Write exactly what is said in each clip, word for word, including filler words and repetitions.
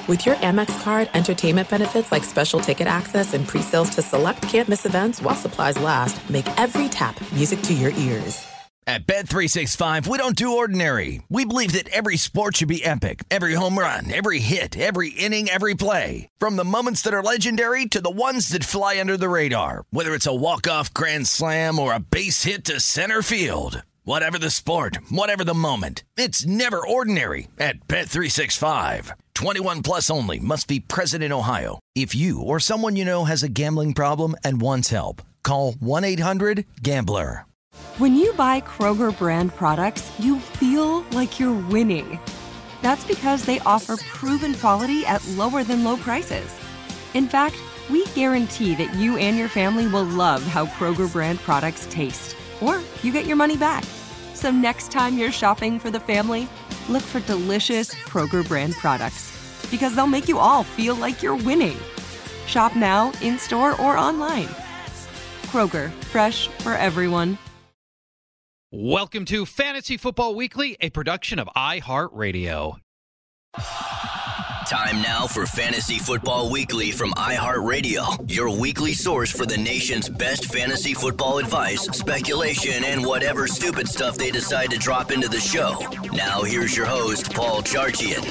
With your Amex card, entertainment benefits like special ticket access and pre-sales to select can't-miss events while supplies last make every tap music to your ears. At Bet three sixty-five, we don't do ordinary. We believe that every sport should be epic. Every home run, every hit, every inning, every play. From the moments that are legendary to the ones that fly under the radar. Whether it's a walk-off grand slam or a base hit to center field. Whatever the sport, whatever the moment. It's never ordinary at Bet three sixty-five. twenty-one plus only. Must be present in Ohio. If you or someone you know has a gambling problem and wants help, call one eight hundred gambler. When you buy Kroger brand products, you feel like you're winning. That's because they offer proven quality at lower than low prices. In fact, we guarantee that you and your family will love how Kroger brand products taste, or you get your money back. So next time you're shopping for the family, look for delicious Kroger brand products, because they'll make you all feel like you're winning. Shop now, in-store, or online. Kroger, fresh for everyone. Welcome to Fantasy Football Weekly, a production of iHeartRadio. Time now for Fantasy Football Weekly from iHeartRadio, your weekly source for the nation's best fantasy football advice, speculation, and whatever stupid stuff they decide to drop into the show. Now here's your host, Paul Charchian.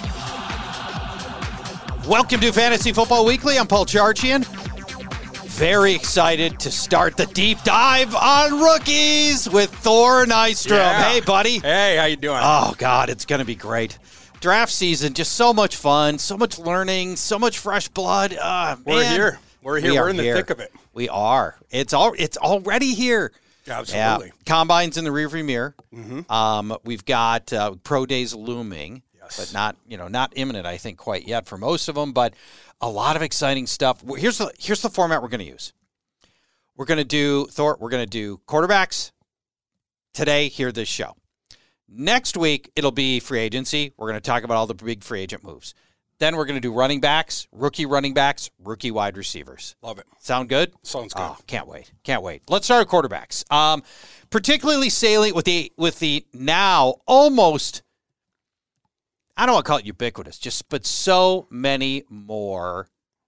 Welcome to Fantasy Football Weekly. I'm Paul Charchian. Very excited to start the deep dive on rookies with Thor Nystrom. Yeah. Hey, buddy. Hey, how you doing? Oh, God, it's going to be great. Draft season, just so much fun, so much learning, so much fresh blood. Uh, We're man. here. We're here. We We're in the here. thick of it. We are. It's all. It's already here. Absolutely. Yeah. Combines in the rearview mirror. Mm-hmm. Um, we've got uh, pro days looming, Yes. but not you know not imminent. I think quite yet for most of them, but a lot of exciting stuff. Here's the here's the format we're going to use. We're going to do Thor. We're going to do quarterbacks today. Here, this show. Next week, it'll be free agency. We're going to talk about all the big free agent moves. Then we're going to do running backs, rookie running backs, rookie wide receivers. Love it. Sound good? Sounds good. Oh, can't wait. Can't wait. Let's start with quarterbacks. Um, particularly salient with the with the now almost, I don't want to call it ubiquitous, just but so many more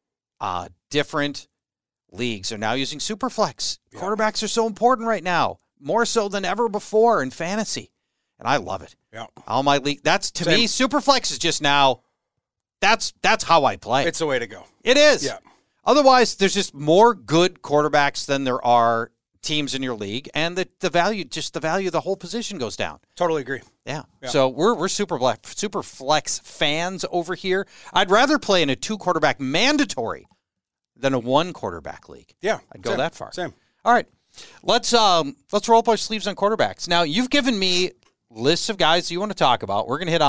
uh, different leagues are now using Superflex. Yeah. Quarterbacks are so important right now, more so than ever before in fantasy. And I love it. Yeah. All my league. That's to Same. me, Superflex is just now. That's that's how I play. It's the way to go. It is. Yeah. Otherwise, there's just more good quarterbacks than there are teams in your league, and the, the value, just the value of the whole position goes down. Totally agree. Yeah. Yeah. So we're we're super super flex fans over here. I'd rather play in a two quarterback mandatory than a one quarterback league. Yeah. I'd go same, that far. Same. All right. Let's um let's roll up our sleeves on quarterbacks. Now, you've given me lists of guys you want to talk about. We're going to hit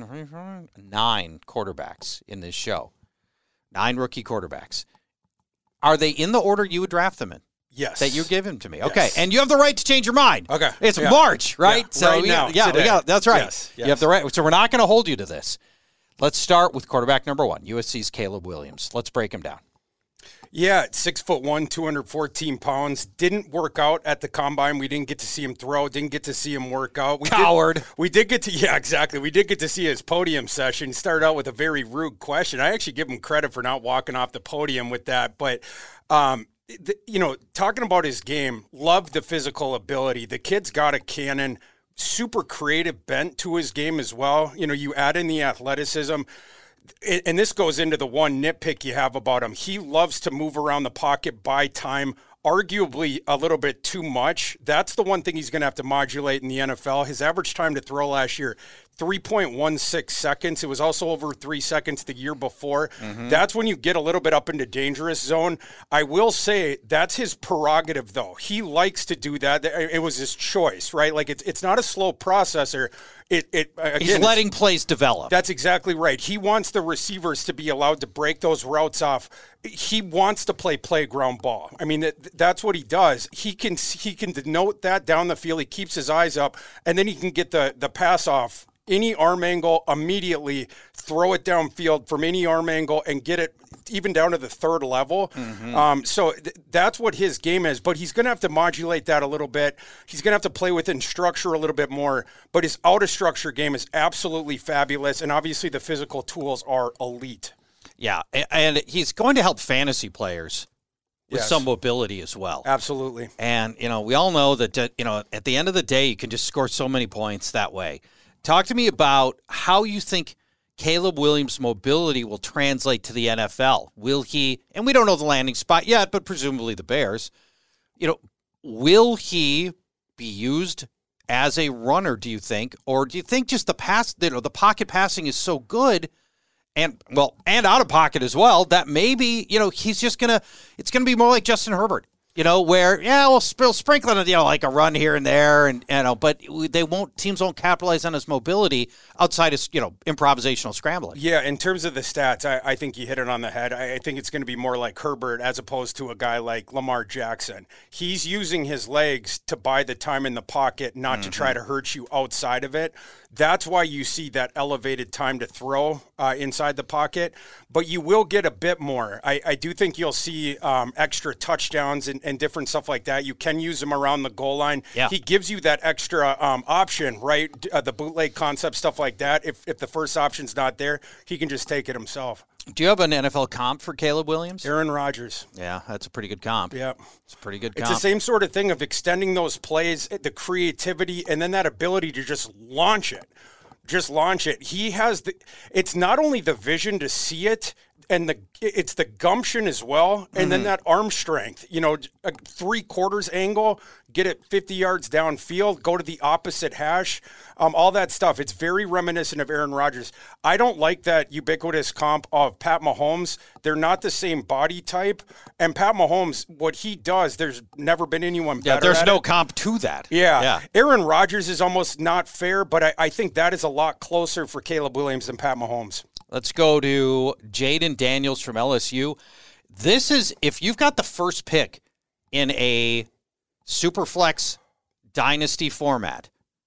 on nine quarterbacks in this show. Nine rookie quarterbacks. Are they in the order you would draft them in? Yes. That you give them to me. Yes. Okay. And you have the right to change your mind. Okay. It's Yeah. March, right? Yeah. So Right we, now, yeah, we today. got, that's right. Yes. You Yes. have the right. So we're not going to hold you to this. Let's start with quarterback number one, U S C's Caleb Williams. Let's break him down. Yeah, six foot one, two hundred fourteen pounds. Didn't work out at the combine. We didn't get to see him throw. Didn't get to see him work out. We Coward. Did, we did get to, yeah, exactly. We did get to see his podium session. He started out with a very rude question. I actually give him credit for not walking off the podium with that. But, um, the, you know, talking about his game, love the physical ability. The kid's got a cannon, super creative bent to his game as well. You know, you add in the athleticism. And this goes into the one nitpick you have about him. He loves to move around the pocket, buy time, arguably a little bit too much. That's the one thing he's going to have to modulate in the N F L. His average time to throw last year, three point one six seconds. It was also over three seconds the year before. Mm-hmm. That's when you get a little bit up into dangerous zone. I will say that's his prerogative, though. He likes to do that. It was his choice, right? Like, it's it's not a slow processor. It, it, again, He's letting plays develop. That's exactly right. He wants the receivers to be allowed to break those routes off. He wants to play playground ball. I mean, that, that's what he does. He can he can denote that down the field. He keeps his eyes up, and then he can get the, the pass off any arm angle immediately, throw it downfield from any arm angle, and get it even down to the third level. Mm-hmm. Um, so th- that's what his game is. But he's going to have to modulate that a little bit. He's going to have to play within structure a little bit more. But his out of structure game is absolutely fabulous, and obviously the physical tools are elite. Yeah, and he's going to help fantasy players with Yes. some mobility as well. Absolutely. And, you know, we all know that, uh, you know, at the end of the day, you can just score so many points that way. Talk to me about how you think Caleb Williams' mobility will translate to the N F L. Will he, and we don't know the landing spot yet, but presumably the Bears, you know, will he be used as a runner, do you think? Or do you think just the pass, you know, the pocket passing is so good and, well, and out of pocket as well, that maybe, you know, he's just going to, it's going to be more like Justin Herbert, you know, where, yeah, we'll, we'll sprinkle it, you know, like a run here and there, and, you know, but they won't, teams won't capitalize on his mobility outside of, you know, improvisational scrambling. Yeah, in terms of the stats, I, I think you hit it on the head. I, I think it's going to be more like Herbert as opposed to a guy like Lamar Jackson. He's using his legs to buy the time in the pocket, not mm-hmm. to try to hurt you outside of it. That's why you see that elevated time to throw uh, inside the pocket, but you will get a bit more. I, I do think you'll see um, extra touchdowns and, and different stuff like that. You can use him around the goal line. Yeah. He gives you that extra um, option, right? Uh, the bootleg concept, stuff like that. If if the first option's not there, he can just take it himself. Do you have an N F L comp for Caleb Williams? Aaron Rodgers. Yeah, that's a pretty good comp. Yep. It's a pretty good It's comp. the same sort of thing of extending those plays, the creativity, and then that ability to just launch it. Just launch it. He has the, it's not only the vision to see it, and the it's the gumption as well, and mm-hmm. then that arm strength. You know, a three quarters angle, get it fifty yards downfield, go to the opposite hash, um, all that stuff. It's very reminiscent of Aaron Rodgers. I don't like that ubiquitous comp of Pat Mahomes. They're not the same body type, and Pat Mahomes, what he does, there's never been anyone better. Yeah, there's at no it. comp to that. Yeah. yeah. Aaron Rodgers is almost not fair, but I, I think that is a lot closer for Caleb Williams than Pat Mahomes. Let's go to Jaden Daniels from L S U. This is, if you've got the first pick in a Superflex Dynasty format,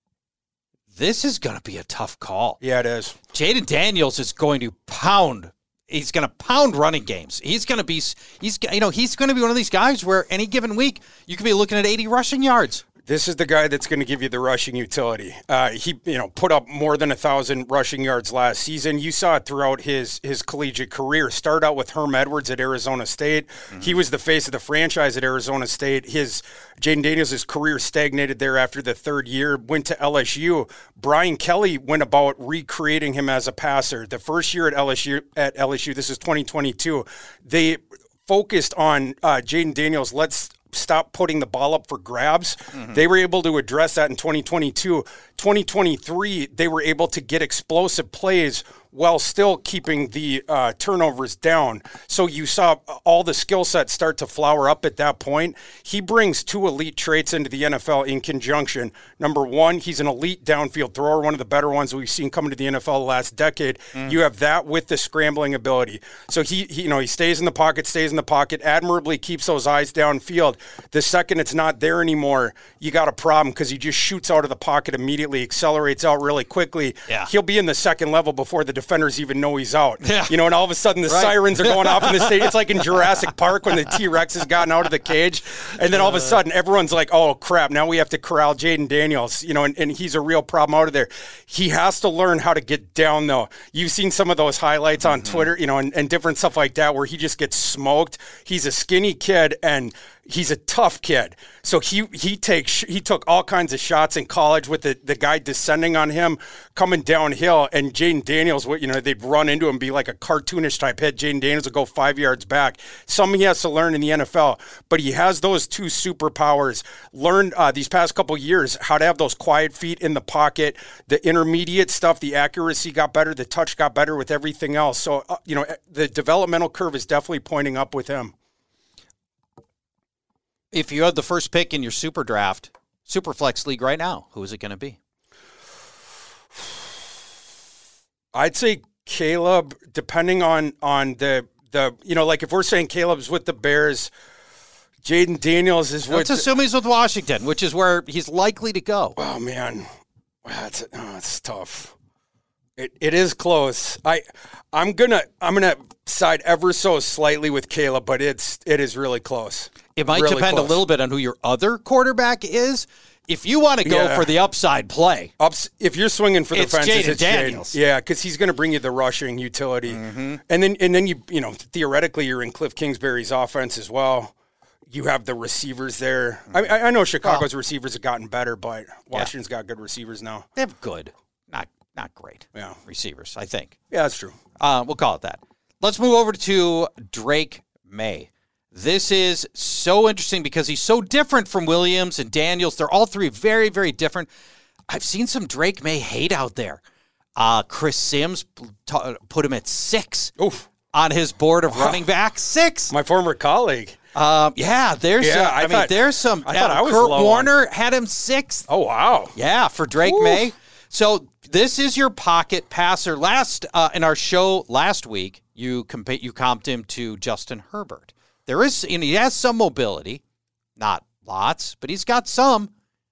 this is going to be a tough call. Yeah, it is. Jaden Daniels is going to pound. He's going to pound running games. He's going to be, he's, you know, he's going to be one of these guys where any given week you could be looking at eighty rushing yards. This is the guy that's going to give you the rushing utility. Uh, he, you know, put up more than a thousand rushing yards last season. You saw it throughout his his collegiate career. Start out with Herm Edwards at Arizona State. Mm-hmm. He was the face of the franchise at Arizona State. His Jaden Daniels' career stagnated there after the third year. Went to L S U. Brian Kelly went about recreating him as a passer. The first year at L S U, at L S U, this is twenty twenty-two. They focused on uh, Jaden Daniels. Let's stop putting the ball up for grabs. Mm-hmm. They were able to address that in twenty twenty-two. twenty twenty-three, they were able to get explosive plays while still keeping the uh, turnovers down. So you saw all the skill sets start to flower up at that point. He brings two elite traits into the N F L in conjunction. Number one, he's an elite downfield thrower, one of the better ones we've seen coming to the N F L the last decade. Mm. You have that with the scrambling ability. So he, he, you know, he stays in the pocket, stays in the pocket, admirably keeps those eyes downfield. The second it's not there anymore, you got a problem because he just shoots out of the pocket immediately, accelerates out really quickly. Yeah. He'll be in the second level before the defenders even know he's out. Yeah. You know, and all of a sudden the right. sirens are going off in the stadium. It's like in Jurassic Park when the T-Rex has gotten out of the cage. And then all of a sudden everyone's like, oh, crap, now we have to corral Jaden Daniels. You know, and, and he's a real problem out of there. He has to learn how to get down, though. You've seen some of those highlights on mm-hmm. Twitter, you know, and, and different stuff like that where he just gets smoked. He's a skinny kid, and he's a tough kid. So he he takes he took all kinds of shots in college with the, the guy descending on him, coming downhill, and Jaden Daniels, you know, they'd run into him, be like a cartoonish type hit. Jaden Daniels would go five yards back. Something he has to learn in the N F L, but he has those two superpowers. Learned uh, these past couple years how to have those quiet feet in the pocket. The intermediate stuff, the accuracy got better, the touch got better with everything else. So, uh, you know, the developmental curve is definitely pointing up with him. If you had the first pick in your super draft, super flex league right now, who is it going to be? I'd say Caleb, depending on on the the you know, like if we're saying Caleb's with the Bears, Jaden Daniels is with. Let's assume he's with Washington, which is where he's likely to go. Oh man, that's oh, it's tough. It it is close. I I'm gonna I'm gonna side ever so slightly with Caleb, but it's it is really close. It might really depend close. a little bit on who your other quarterback is. if you want to go Yeah. for the upside play, Ups, if you're swinging for the It's fences, Jaden it's Daniels. Jaden. Yeah, because he's going to bring you the rushing utility, Mm-hmm. and then and then you you know theoretically you're in Cliff Kingsbury's offense as well. You have the receivers there. I, I know Chicago's receivers have gotten better, but Washington's got good receivers now. they have good, not not great Yeah, receivers, I think. yeah, that's true. Uh, we'll call it that. Let's move over to Drake May. This is so interesting because he's so different from Williams and Daniels. They're all three very, very different. I've seen some Drake May hate out there. Uh, Chris Sims t- put him at six Oof. on his board of running back. Six. My former colleague. Um, yeah, there's. Yeah, uh, I, I mean, thought- there's some. I thought uh, I was Kurt low on- Warner had him sixth. Oh wow. Yeah, for Drake Oof. May. So this is your pocket passer. Last uh, in our show last week, you compa- you comped him to Justin Herbert. There is, and he has some mobility, not lots, but he's got some.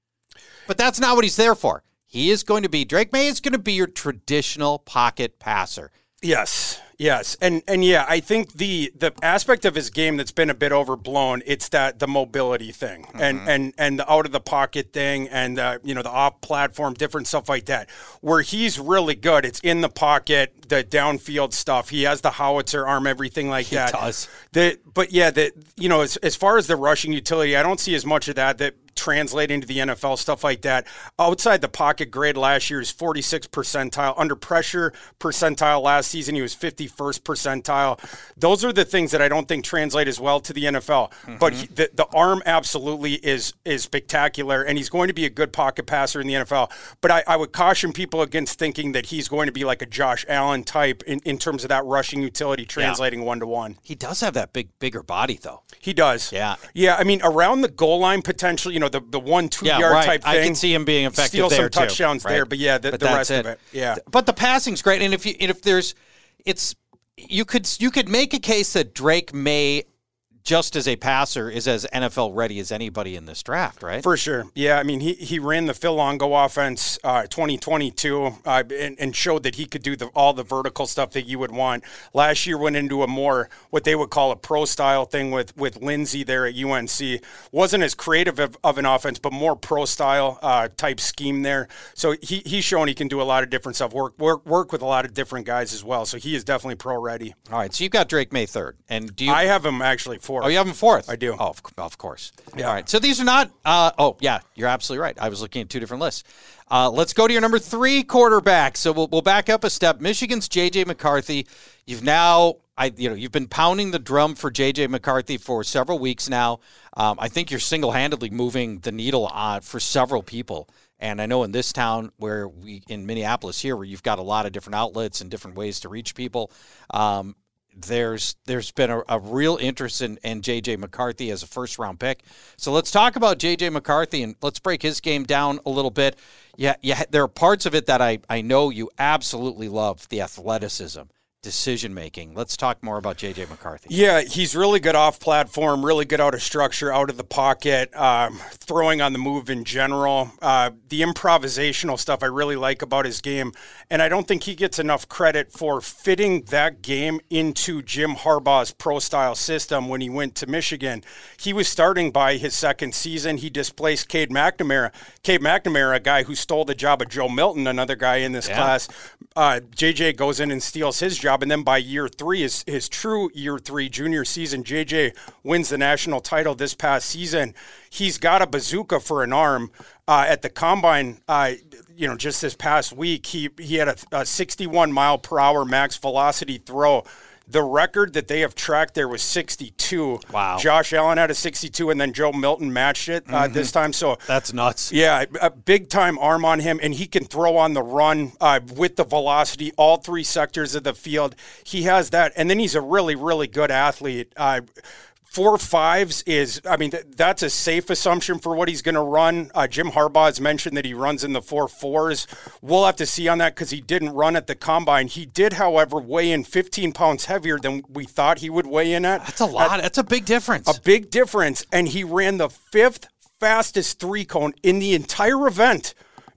But that's not what he's there for. He is going to be Drake May is going to be your traditional pocket passer. Yes, yes, and and yeah, I think the the aspect of his game that's been a bit overblown. It's that the mobility thing, mm-hmm. and and and the out of the pocket thing, and uh, you know the off platform, different stuff like that. Where he's really good, it's in the pocket, the downfield stuff. He has the howitzer arm, everything like He that. does. The but yeah, the you know as as far as the rushing utility, I don't see as much of that that. Translate into the N F L, stuff like that. Outside the pocket grade last year is forty-sixth percentile. Under pressure percentile last season, he was fifty-first percentile. Those are the things that I don't think translate as well to the N F L. Mm-hmm. But he, the, the arm absolutely is is spectacular, and he's going to be a good pocket passer in the N F L. But I, I would caution people against thinking that he's going to be like a Josh Allen type in, in terms of that rushing utility translating yeah. one-to-one. He does have that big, bigger body, though. He does. Yeah. Yeah, I mean, around the goal line potential, you know, the, the one, two yeah, yard right. type thing. I can see him being effective steal there, some touchdowns too, there, right? but yeah, the, but the rest it. of it. Yeah. But the passing's great. And if you and if there's it's you could you could make a case that Drake May just as a passer is as N F L ready as anybody in this draft, right? For sure. Yeah, I mean, he, he ran the Phil Longo offense uh, twenty twenty-two uh, and, and showed that he could do the, all the vertical stuff that you would want. Last year went into a more, what they would call a pro-style thing with, with Lindsey there at U N C. Wasn't as creative of, of an offense, but more pro-style uh, type scheme there. So he, he's shown he can do a lot of different stuff, work, work work with a lot of different guys as well. So he is definitely pro-ready. All right, so you've got Drake May third. And do you? I have him actually fourth. Oh, you have him fourth? I do. Oh, of, of course. Yeah. All right. So these are not, uh, oh, yeah, you're absolutely right. I was looking at two different lists. Uh, let's go to your number three quarterback. So we'll, we'll back up a step. Michigan's J J McCarthy. You've now, I, you know, you've been pounding the drum for J J McCarthy for several weeks now. Um, I think you're single-handedly moving the needle on for several people. And I know in this town where we, in Minneapolis here, where you've got a lot of different outlets and different ways to reach people, um, There's there's been a, a real interest in, in J J McCarthy as a first round pick. So let's talk about J J McCarthy and let's break his game down a little bit. Yeah, yeah, there are parts of it that I, I know you absolutely love, the athleticism, decision making. Let's talk more about J J McCarthy. Yeah, he's really good off platform, really good out of structure, out of the pocket, um, throwing on the move in general. Uh, the improvisational stuff I really like about his game, and I don't think he gets enough credit for fitting that game into Jim Harbaugh's pro-style system when he went to Michigan. He was starting by his second season. He displaced Cade McNamara. Cade McNamara, a guy who stole the job of Joe Milton, another guy in this yeah. class. Uh, J J goes in and steals his job. And then by year three, his, his true year three junior season, J J wins the national title this past season. He's got a bazooka for an arm. Uh, at the combine, uh, you know, just this past week, he he had a, a sixty-one mile per hour max velocity throw. The record that they have tracked there was sixty-two. Wow. Josh Allen had a sixty-two, and then Joe Milton matched it uh, mm-hmm. this time. So that's nuts. Yeah, a big-time arm on him, and he can throw on the run uh, with the velocity, all three sectors of the field. He has that, and then he's a really, really good athlete. Uh, Four fives is, I mean, th- that's a safe assumption for what he's going to run. Uh, Jim Harbaugh has mentioned that he runs in the four fours. We'll have to see on that because he didn't run at the combine. He did, however, weigh in fifteen pounds heavier than we thought he would weigh in at. That's a lot. At, that's a big difference. A big difference. And he ran the fifth fastest three cone in the entire event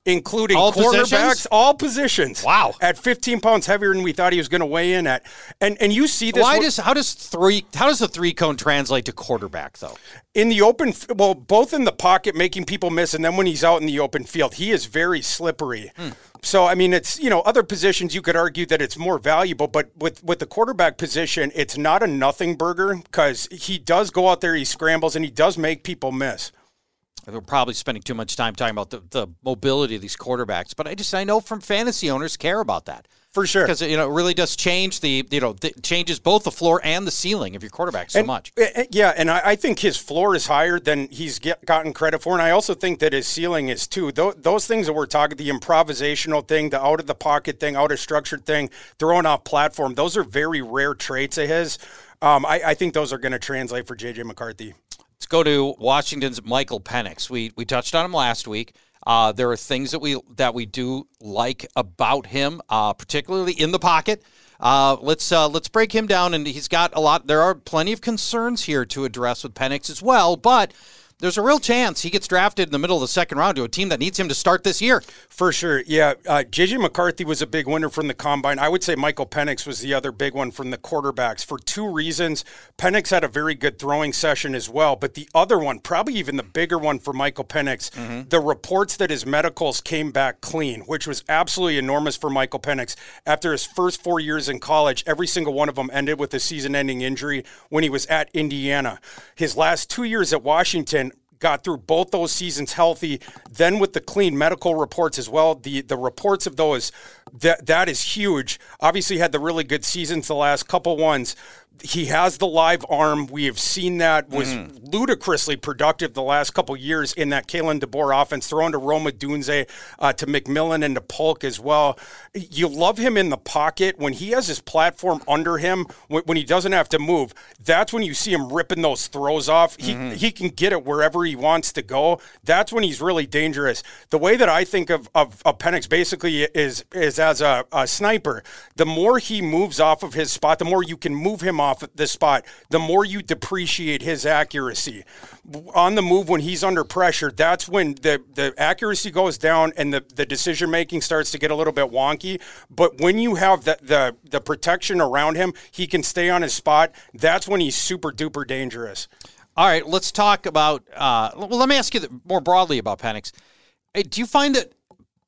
including all quarterbacks, positions? all positions. Wow. At fifteen pounds heavier than we thought he was going to weigh in at. And and you see this. Why with, does how does three how does the three cone translate to quarterback though? in the open, well, both in the pocket, making people miss, and then when he's out in the open field, he is very slippery. Hmm. So, I mean, it's, you know, other positions you could argue that it's more valuable, but with, with the quarterback position, it's not a nothing burger because he does go out there, he scrambles, and he does make people miss. We're probably spending too much time talking about the, the mobility of these quarterbacks, but I just I know from fantasy owners care about that. For sure. Because, you know, it really does change the, you know, th- changes both the floor and the ceiling of your quarterback so and, much. Yeah, and I, I think his floor is higher than he's get, gotten credit for, and I also think that his ceiling is too. Th- those things that we're talking, the improvisational thing, the out-of-the-pocket thing, out-of-structured thing, throwing off platform, those are very rare traits of his. Um, I, I think those are going to translate for J J McCarthy. Let's go to Washington's Michael Penix. We we touched on him last week. Uh, there are things that we that we do like about him, uh, particularly in the pocket. Uh, let's uh, let's break him down, and he's got a lot. There are plenty of concerns here to address with Penix as well, but there's a real chance he gets drafted in the middle of the second round to a team that needs him to start this year. For sure, yeah. Uh, J J McCarthy was a big winner from the Combine. I would say Michael Penix was the other big one from the quarterbacks for two reasons. Penix had a very good throwing session as well, but the other one, probably even the bigger one for Michael Penix, mm-hmm. the reports that his medicals came back clean, which was absolutely enormous for Michael Penix. After his first four years in college, every single one of them ended with a season-ending injury when he was at Indiana. His last two years at Washington, got through both those seasons healthy, then with the clean medical reports as well. The the reports of those, that that is huge. Obviously had the really good seasons the last couple ones. He has the live arm. We have seen that was mm. ludicrously productive the last couple years in that Kalen DeBoer offense, throwing to Roma Dunze, uh, to McMillan and to Polk as well. You love him in the pocket. When he has his platform under him, when, when he doesn't have to move, that's when you see him ripping those throws off. He mm-hmm. he can get it wherever he wants to go. That's when he's really dangerous. The way that I think of, of, of Penix basically is, is as a, a sniper. The more he moves off of his spot, the more you can move him off the spot, the more you depreciate his accuracy. On the move, when he's under pressure, that's when the, the accuracy goes down and the, the decision-making starts to get a little bit wonky. But when you have the, the, the protection around him, he can stay on his spot. That's when he's super-duper dangerous. All right, let's talk about uh, – well, let me ask you more broadly about Penix. Hey, do you find that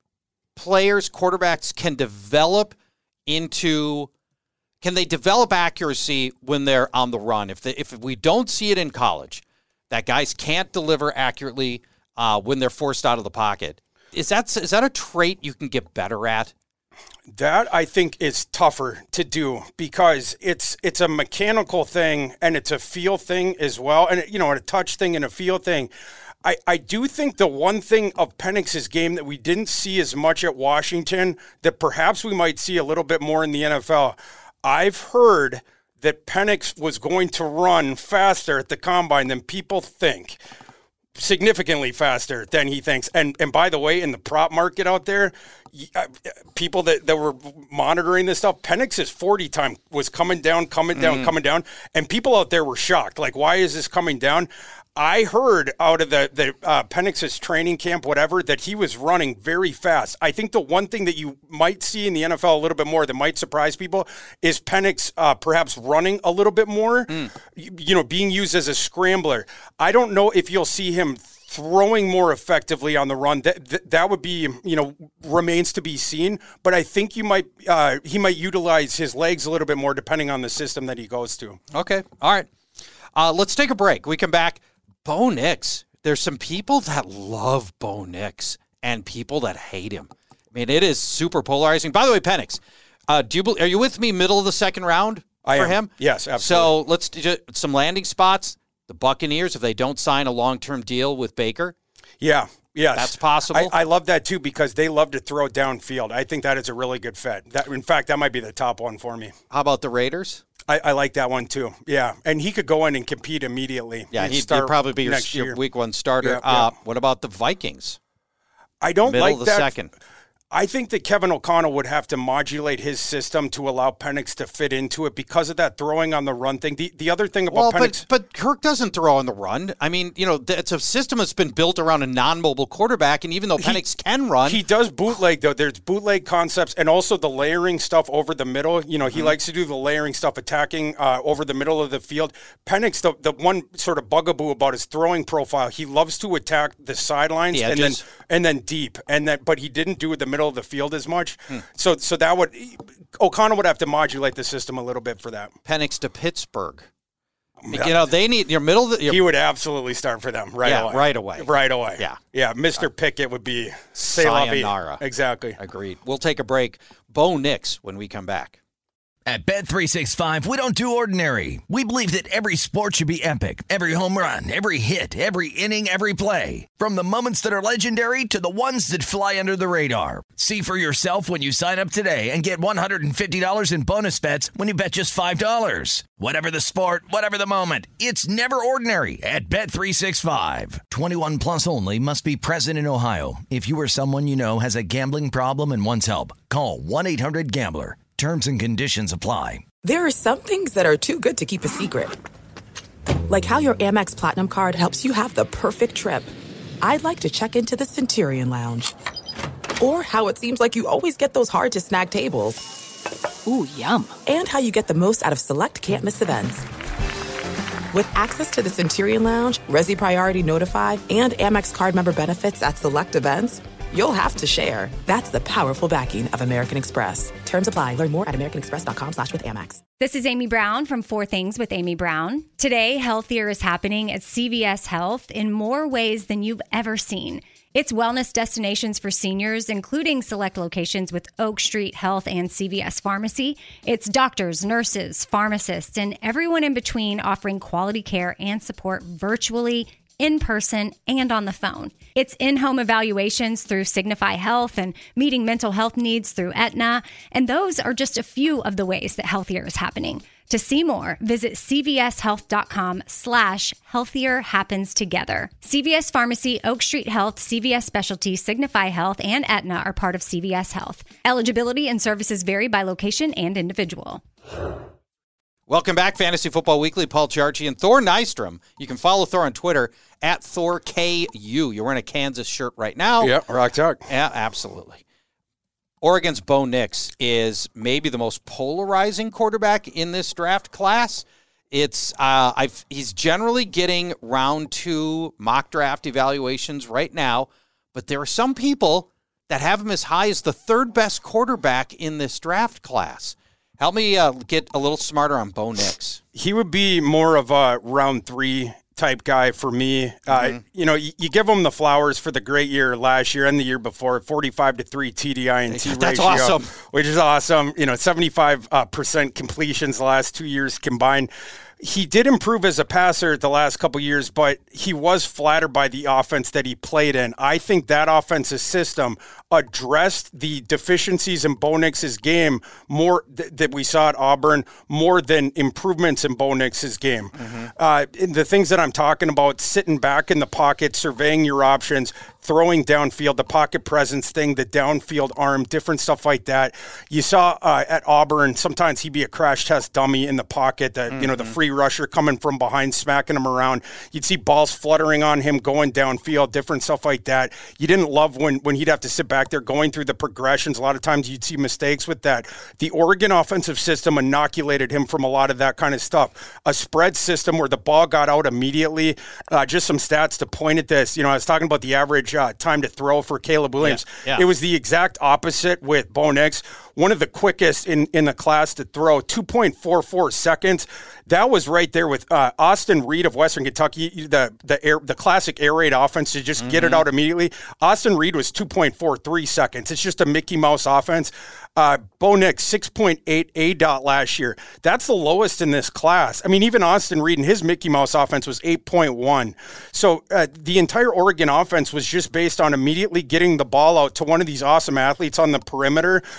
players, quarterbacks, can develop into – Can they develop accuracy when they're on the run? If they, if we don't see it in college, that guys can't deliver accurately uh, when they're forced out of the pocket, is that is that a trait you can get better at? That, I think, is tougher to do because it's it's a mechanical thing and it's a feel thing as well, and you know, a touch thing and a feel thing. I, I do think the one thing of Penix's game that we didn't see as much at Washington that perhaps we might see a little bit more in the N F L. I've heard that Penix was going to run faster at the Combine than people think. Significantly faster than he thinks. And and by the way, in the prop market out there, people that, that were monitoring this stuff, Penix's forty time was coming down, coming down, mm. coming down. And people out there were shocked. Like, why is this coming down? I heard out of the, the uh, Penix's training camp, whatever, that he was running very fast. I think the one thing that you might see in the N F L a little bit more that might surprise people is Penix uh, perhaps running a little bit more, mm. you, you know, being used as a scrambler. I don't know if you'll see him throwing more effectively on the run. That, that that would be, you know, remains to be seen. But I think you might uh, he might utilize his legs a little bit more depending on the system that he goes to. Okay. All right. Uh, let's take a break. We come back. Bo Nix. There's some people that love Bo Nix and people that hate him. I mean, it is super polarizing. By the way, Penix, uh, do you are you with me? Middle of the second round I for am. him? Yes, absolutely. So let's do some landing spots. The Buccaneers, if they don't sign a long-term deal with Baker. Yeah. Yes. That's possible. I, I love that, too, because they love to throw downfield. I think that is a really good fit. That, in fact, that might be the top one for me. How about the Raiders? I, I like that one, too. Yeah, and he could go in and compete immediately. Yeah, he'd, he'd probably be your, your week one starter. Yeah, uh, yeah. What about the Vikings? I don't Middle like of the that. second. I think that Kevin O'Connell would have to modulate his system to allow Penix to fit into it because of that throwing on the run thing. The the other thing about well, Penix... But, but Kirk doesn't throw on the run. I mean, you know, it's a system that's been built around a non-mobile quarterback, and even though Penix he, can run... He does bootleg, though. There's bootleg concepts and also the layering stuff over the middle. You know, he mm-hmm. likes to do the layering stuff, attacking uh, over the middle of the field. Penix, the, the one sort of bugaboo about his throwing profile, he loves to attack the sidelines the and then and then deep, and that, but he didn't do it the middle of the field as much. Hmm. So so that would O'Connell would have to modulate the system a little bit for that. Penix to Pittsburgh. Yeah. You know, they need your middle of the, your, he would absolutely start for them right yeah, away. right away. Right away. Yeah. Yeah, Mister Uh, Pickett would be sayonara. Exactly. Agreed. We'll take a break. Bo Nix when we come back. At Bet three sixty-five, we don't do ordinary. We believe that every sport should be epic. Every home run, every hit, every inning, every play. From the moments that are legendary to the ones that fly under the radar. See for yourself when you sign up today and get one hundred fifty dollars in bonus bets when you bet just five dollars. Whatever the sport, whatever the moment, it's never ordinary at Bet three sixty-five. twenty-one plus only. Must be present in Ohio. If you or someone you know has a gambling problem and wants help, call one eight hundred gambler. Terms and conditions apply. There are some things that are too good to keep a secret. Like how your Amex Platinum card helps you have the perfect trip. I'd like to check into the Centurion Lounge. Or how it seems like you always get those hard-to-snag tables. Ooh, yum. And how you get the most out of select can't-miss events. With access to the Centurion Lounge, Resi Priority Notified, and Amex card member benefits at select events, you'll have to share. That's the powerful backing of American Express. Terms apply. Learn more at americanexpress.com slash with Amex. This is Amy Brown from Four Things with Amy Brown. Today, Healthier is happening at C V S Health in more ways than you've ever seen. It's wellness destinations for seniors, including select locations with Oak Street Health and C V S Pharmacy. It's doctors, nurses, pharmacists, and everyone in between offering quality care and support virtually, in person, and on the phone. It's in-home evaluations through Signify Health and meeting mental health needs through Aetna. And those are just a few of the ways that Healthier is happening. To see more, visit cvshealth.com slash healthier happens together. C V S Pharmacy, Oak Street Health, C V S Specialty, Signify Health, and Aetna are part of C V S Health. Eligibility and services vary by location and individual. Welcome back, Fantasy Football Weekly. Paul Charchi and Thor Nystrom. You can follow Thor on Twitter at Thor K U. You're wearing a Kansas shirt right now. Yeah, rock talk. Yeah, absolutely. Oregon's Bo Nix is maybe the most polarizing quarterback in this draft class. It's uh, I've he's generally getting round two mock draft evaluations right now, but there are some people that have him as high as the third best quarterback in this draft class. Help me uh, get a little smarter on Bo Nix. He would be more of a round three type guy for me. Mm-hmm. Uh, you know, you, you give him the flowers for the great year last year and the year before, forty-five to three T D I and T ratio. That's awesome. Which is awesome. You know, seventy-five uh, percent completions the last two years combined. He did improve as a passer the last couple years, but he was flattered by the offense that he played in. I think that offensive system addressed the deficiencies in Bo Nix's game more th- that we saw at Auburn, more than improvements in Bo Nix's game. Mm-hmm. Uh, the things that I'm talking about, sitting back in the pocket, surveying your options, throwing downfield, the pocket presence thing, the downfield arm, different stuff like that. You saw uh, at Auburn, sometimes he'd be a crash test dummy in the pocket, that mm-hmm. you know, the free rusher coming from behind, smacking him around. You'd see balls fluttering on him, going downfield, different stuff like that. You didn't love when, when he'd have to sit back there going through the progressions. A lot of times you'd see mistakes with that. The Oregon offensive system inoculated him from a lot of that kind of stuff. A spread system where the ball got out immediately. Uh, just some stats to point at this. You know, I was talking about the average uh, time to throw for Caleb Williams. Yeah, yeah. It was the exact opposite with Bo Nix. One of the quickest in, in the class to throw, two point four four seconds. That was right there with uh, Austin Reed of Western Kentucky, the the air, the classic air raid offense to just mm-hmm. get it out immediately. Austin Reed was two point four three seconds. It's just a Mickey Mouse offense. Uh, Bo Nix, six point eight A D O T last year. That's the lowest in this class. I mean, even Austin Reed and his Mickey Mouse offense was eight point one. So uh, the entire Oregon offense was just based on immediately getting the ball out to one of these awesome athletes on the perimeter and then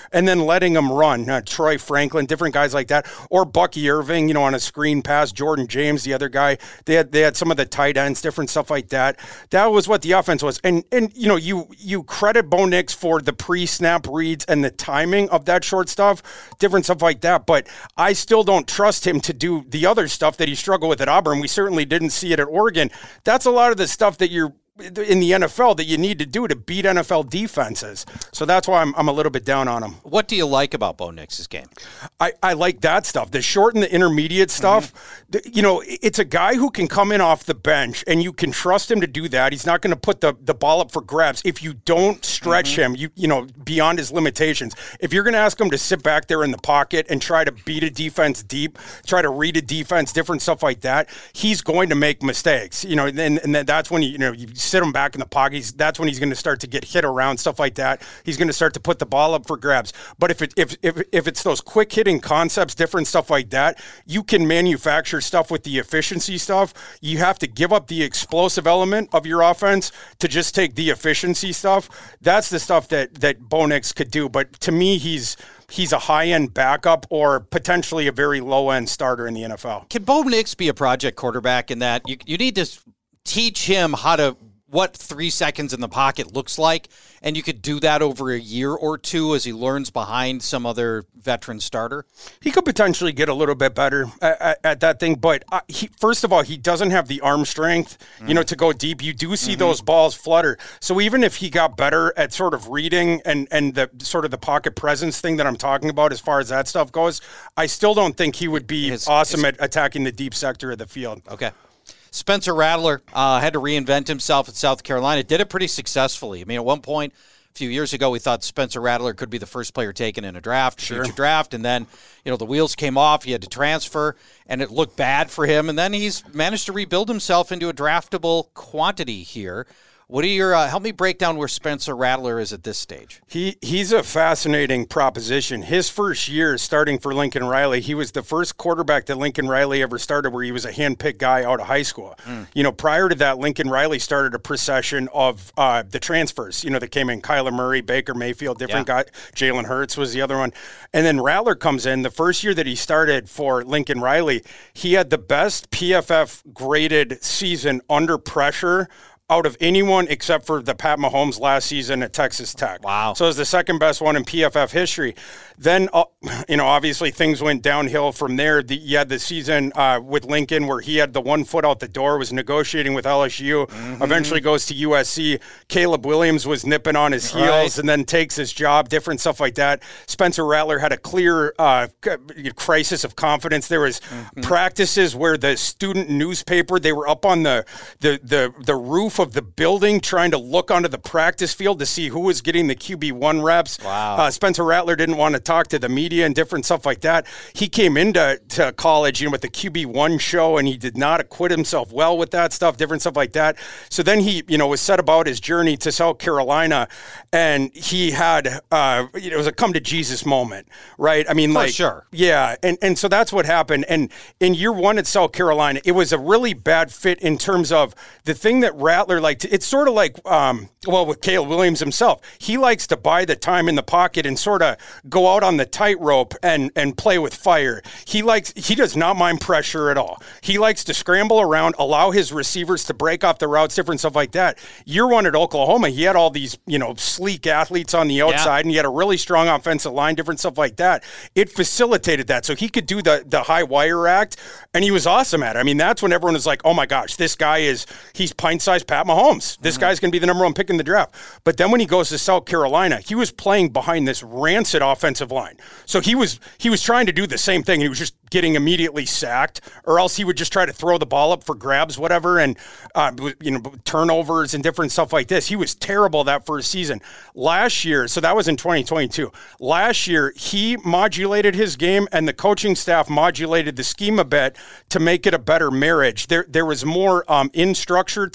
letting them run. Uh, Troy Franklin, different guys like that, or Bucky Irving, you know, on a screen pass. Jordan James, the other guy. They had they had some of the tight ends, different stuff like that. That was what the offense was. And and you know, you you credit Bo Nix for the pre-snap reads and the timing of that short stuff, different stuff like that. But I still don't trust him to do the other stuff that he struggled with at Auburn. We certainly didn't see it at Oregon. That's a lot of the stuff that you're in the N F L that you need to do to beat N F L defenses. So that's why I'm, I'm a little bit down on him. What do you like about Bo Nix's game? I, I like that stuff. The short and the intermediate stuff. Mm-hmm. The, you know, it's a guy who can come in off the bench and you can trust him to do that. He's not going to put the, the ball up for grabs. If you don't stretch mm-hmm. him, you you know, beyond his limitations, if you're going to ask him to sit back there in the pocket and try to beat a defense deep, try to read a defense, different stuff like that, he's going to make mistakes. You know, and, and that's when you, you know, you sit him back in the pocket. He's, that's when he's going to start to get hit around, stuff like that. He's going to start to put the ball up for grabs. But if it if if if it's those quick hitting concepts, different stuff like that, you can manufacture stuff with the efficiency stuff. You have to give up the explosive element of your offense to just take the efficiency stuff. That's the stuff that that Bo Nix could do. But to me, he's he's a high-end backup or potentially a very low-end starter in the N F L. Can Bo Nix be a project quarterback in that you you need to teach him how to what three seconds in the pocket looks like, and you could do that over a year or two as he learns behind some other veteran starter? He could potentially get a little bit better at, at, at that thing, but uh, he, first of all, he doesn't have the arm strength, mm. you know, to go deep. You do see mm-hmm. those balls flutter. So even if he got better at sort of reading and, and the sort of the pocket presence thing that I'm talking about as far as that stuff goes, I still don't think he would be his, awesome his, at attacking the deep sector of the field. Okay. Spencer Rattler uh, had to reinvent himself at South Carolina. Did it pretty successfully. I mean, at one point, a few years ago, we thought Spencer Rattler could be the first player taken in a draft, sure. future draft, and then, you know, the wheels came off. He had to transfer, and it looked bad for him. And then he's managed to rebuild himself into a draftable quantity here. What are your uh, help me break down where Spencer Rattler is at this stage? He he's a fascinating proposition. His first year starting for Lincoln Riley, he was the first quarterback that Lincoln Riley ever started where he was a handpicked guy out of high school. Mm. You know, prior to that, Lincoln Riley started a procession of uh, the transfers, you know, that came in. Kyler Murray, Baker Mayfield, different yeah. guy. Jalen Hurts was the other one. And then Rattler comes in. The first year that he started for Lincoln Riley, he had the best P F F graded season under pressure out of anyone except for the Pat Mahomes last season at Texas Tech. Wow. So it was the second best one in P F F history. Then, uh, you know, obviously things went downhill from there. The, you had the season uh, with Lincoln where he had the one foot out the door, was negotiating with L S U, mm-hmm. eventually goes to U S C. Caleb Williams was nipping on his heels right. and then takes his job, different stuff like that. Spencer Rattler had a clear uh, crisis of confidence. There was mm-hmm. practices where the student newspaper, they were up on the, the, the, the roof of the building trying to look onto the practice field to see who was getting the Q B one reps. Wow. Uh, Spencer Rattler didn't want to talk to the media and different stuff like that. He came into to college, you know, with the Q B one show, and he did not acquit himself well with that stuff, different stuff like that. So then he, you know, was set about his journey to South Carolina, and he had, uh, you know, it was a come to Jesus moment, right? I mean, For like, sure. Yeah, and and so that's what happened. And in year one at South Carolina, it was a really bad fit in terms of the thing that Rattler liked. It's sort of like, um, well, with Caleb Williams himself, he likes to buy the time in the pocket and sort of go out on the tightrope and and play with fire. He likes he does not mind pressure at all. He likes to scramble around, allow his receivers to break off the routes, different stuff like that. Year one at Oklahoma, he had all these, you know, sleek athletes on the outside, yeah. and he had a really strong offensive line, different stuff like that. It facilitated that, so he could do the the high wire act, and he was awesome at it. I mean, that's when everyone was like, "Oh my gosh, this guy is he's pint-sized Pat Mahomes. This mm-hmm. guy's going to be the number one pick in the draft." But then when he goes to South Carolina, he was playing behind this rancid offensive line. So he was he was trying to do the same thing. He was just getting immediately sacked, or else he would just try to throw the ball up for grabs, whatever, and uh, you know, turnovers and different stuff like this. He was terrible that first season. Last year, so that was in twenty twenty-two. Last year, he modulated his game, and the coaching staff modulated the scheme a bit to make it a better marriage. There, there was more um, in structure type stuff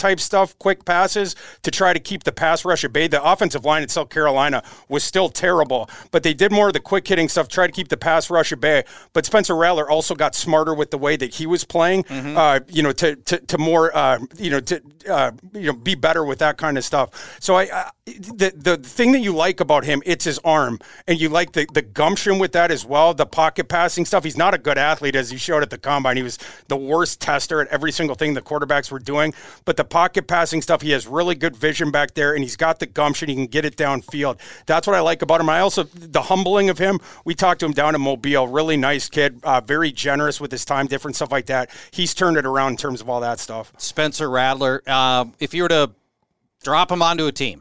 stuff, quick passes to try to keep the pass rush at bay. The offensive line in South Carolina was still terrible, but they did more of the quick hitting stuff, try to keep the pass rush at bay. But Spencer Rattler also got smarter with the way that he was playing, mm-hmm. uh, you know, to to, to more, uh, you know, to uh, you know, be better with that kind of stuff. So I, I the the thing that you like about him, it's his arm, and you like the the gumption with that as well. The pocket passing stuff. He's not a good athlete, as he showed at the combine. He was the worst tester at every single thing the quarterbacks were doing. But the pocket passing stuff, he has really good vision back there, and he's got the gumption. He can get it downfield. That's what I like about him. I also, the humbling of him, we talked to him down in Mobile. Really nice kid, uh, very generous with his time, different stuff like that. He's turned it around in terms of all that stuff. Spencer Rattler, uh, if you were to drop him onto a team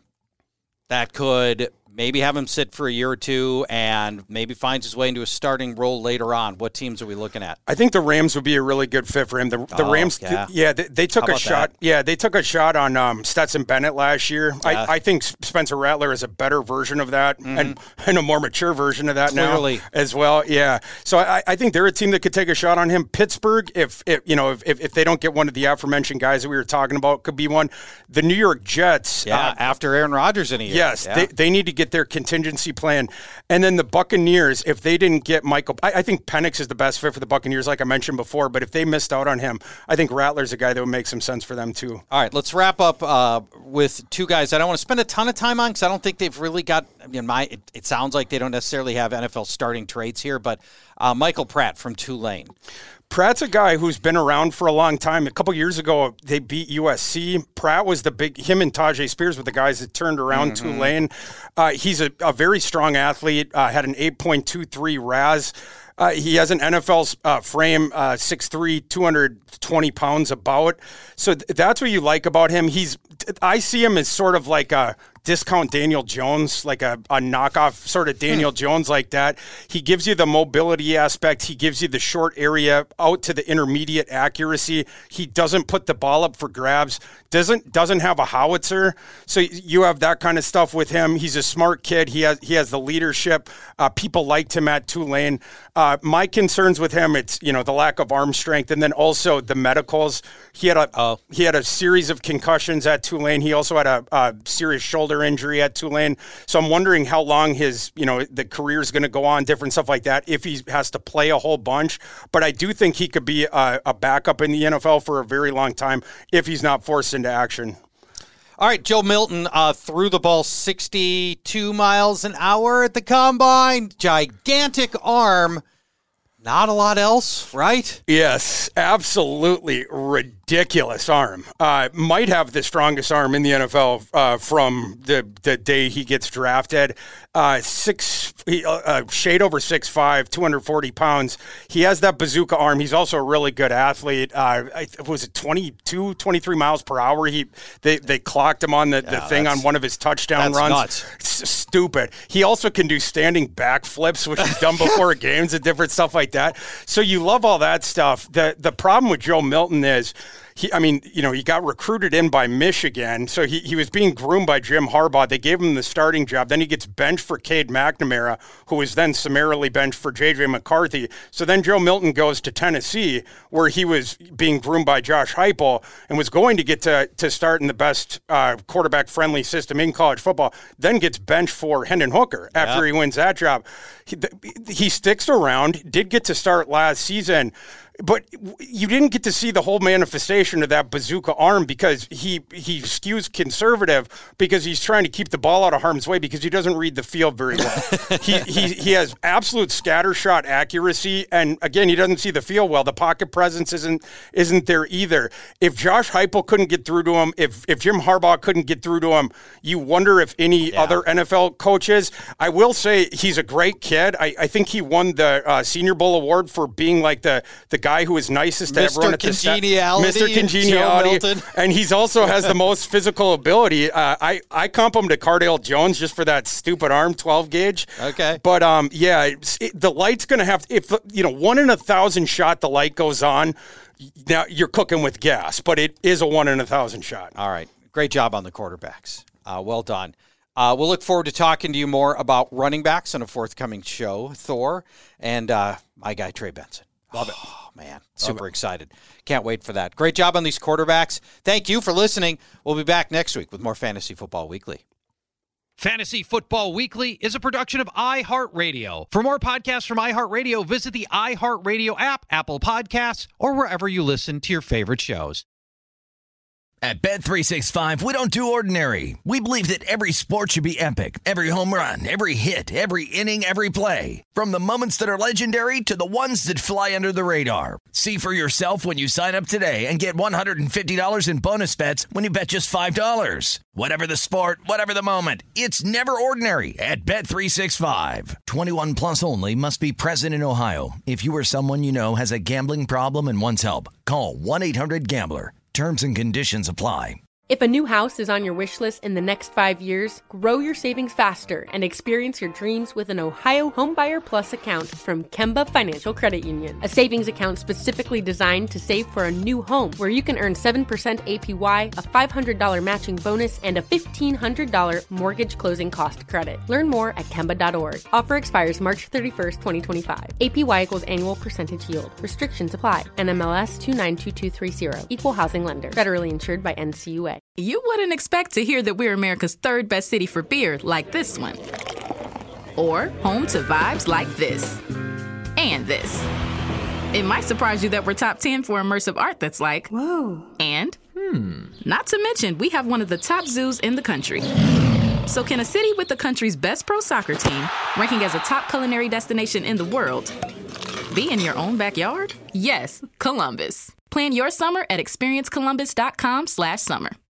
that could maybe have him sit for a year or two and maybe finds his way into a starting role later on, what teams are we looking at? I think the Rams would be a really good fit for him. The, the oh, Rams, yeah, yeah they, they took a shot. That? Yeah, they took a shot on um, Stetson Bennett last year. Yeah. I, I think Spencer Rattler is a better version of that, mm-hmm. and, and a more mature version of that Clearly. now as well. Yeah, so I, I think they're a team that could take a shot on him. Pittsburgh, if, if you know, if, if they don't get one of the aforementioned guys that we were talking about, could be one. The New York Jets, yeah, uh, after Aaron Rodgers in a year, yes, yeah. they they need to get their contingency plan. And then the Buccaneers, if they didn't get Michael, I, I think Penix is the best fit for the Buccaneers, like I mentioned before, but if they missed out on him, I think Rattler's a guy that would make some sense for them too. All right, let's wrap up uh, with two guys that I don't want to spend a ton of time on because I don't think they've really got, I mean, my, it, it sounds like they don't necessarily have N F L starting traits here, but uh, Michael Pratt from Tulane. Pratt's a guy who's been around for a long time. A couple years ago, they beat U S C. Pratt was the big, him and Tajay Spears were the guys that turned around mm-hmm. Tulane. Uh, he's a, a very strong athlete, uh, had an eight point two three R A S. Uh, he has an N F L uh, frame, uh, six three, two hundred twenty pounds about. So th- that's what you like about him. He's, I see him as sort of like a discount Daniel Jones, like a, a knockoff sort of Daniel hmm. Jones like that. He gives you the mobility aspect. He gives you the short area out to the intermediate accuracy. He doesn't put the ball up for grabs, doesn't doesn't have a howitzer. So you have that kind of stuff with him. He's a smart kid. He has he has the leadership. Uh, people liked him at Tulane. Uh, my concerns with him, it's, you know, the lack of arm strength, and then also the medicals. He had a oh. he had a series of concussions at Tulane. He also had a, a serious shoulder injury at Tulane. So I'm wondering how long his, you know, the career is going to go on, different stuff like that, if he has to play a whole bunch. But I do think he could be a, a backup in the N F L for a very long time if he's not forced into action. All right, Joe Milton uh, threw the ball sixty-two miles an hour at the combine. Gigantic arm. Not a lot else, right? Yes, absolutely ridiculous arm. Uh, might have the strongest arm in the N F L uh, from the, the day he gets drafted. Uh, six, he, uh, shade over six five, two hundred forty pounds. He has that bazooka arm. He's also a really good athlete. Uh, I, was it twenty-two, twenty-three miles per hour? He They, they clocked him on the, yeah, the thing on one of his touchdown that's runs. Nuts. It's stupid. He also can do standing backflips, which he's done before games and different stuff like that. So you love all that stuff. The the problem with Joe Milton is, he, I mean, you know, he got recruited in by Michigan, so he, he was being groomed by Jim Harbaugh. They gave him the starting job. Then he gets benched for Cade McNamara, who was then summarily benched for J J McCarthy. So then Joe Milton goes to Tennessee, where he was being groomed by Josh Heupel and was going to get to, to start in the best uh, quarterback-friendly system in college football, then gets benched for Hendon Hooker after yep. he wins that job. He, he sticks around, did get to start last season, but you didn't get to see the whole manifestation of that bazooka arm because he he skews conservative because he's trying to keep the ball out of harm's way because he doesn't read the field very well. he, he he has absolute scattershot accuracy, and again, he doesn't see the field well. The pocket presence isn't isn't there either. If Josh Heupel couldn't get through to him, if if Jim Harbaugh couldn't get through to him, you wonder if any yeah. other N F L coaches. I will say he's a great kid. I, I think he won the uh, Senior Bowl award for being like the the guy who is nicest to Mister everyone at the Congeniality, Mister Congeniality, and he's also has the most physical ability. Uh, I I comp him to Cardale Jones just for that stupid arm, twelve gauge. Okay, but um, yeah, it, it, the light's gonna have if you know one in a thousand shot the light goes on. Now you're cooking with gas, but it is a one in a thousand shot. All right, great job on the quarterbacks. Uh, well done. Uh, we'll look forward to talking to you more about running backs on a forthcoming show, Thor, and uh, my guy Trey Benson. Love it. Oh, man. Super excited. Can't wait for that. Great job on these quarterbacks. Thank you for listening. We'll be back next week with more Fantasy Football Weekly. Fantasy Football Weekly is a production of iHeartRadio. For more podcasts from iHeartRadio, visit the iHeartRadio app, Apple Podcasts, or wherever you listen to your favorite shows. At Bet three sixty-five, we don't do ordinary. We believe that every sport should be epic. Every home run, every hit, every inning, every play. From the moments that are legendary to the ones that fly under the radar. See for yourself when you sign up today and get one hundred fifty dollars in bonus bets when you bet just five dollars. Whatever the sport, whatever the moment, it's never ordinary at Bet three sixty-five. twenty-one plus only. Must be present in Ohio. If you or someone you know has a gambling problem and wants help, call one eight hundred gambler. Terms and conditions apply. If a new house is on your wish list in the next five years, grow your savings faster and experience your dreams with an Ohio Homebuyer Plus account from Kemba Financial Credit Union. A savings account specifically designed to save for a new home where you can earn seven percent A P Y, a five hundred dollars matching bonus, and a fifteen hundred dollars mortgage closing cost credit. Learn more at Kemba dot org. Offer expires March thirty-first, twenty twenty-five. A P Y equals annual percentage yield. Restrictions apply. N M L S two nine two two three zero. Equal housing lender. Federally insured by N C U A. You wouldn't expect to hear that we're America's third best city for beer like this one. Or home to vibes like this. And this. It might surprise you that we're top ten for immersive art that's like, whoa. And, hmm, not to mention, we have one of the top zoos in the country. So can a city with the country's best pro soccer team, ranking as a top culinary destination in the world, be in your own backyard? Yes, Columbus. Plan your summer at experience columbus dot com slash summer.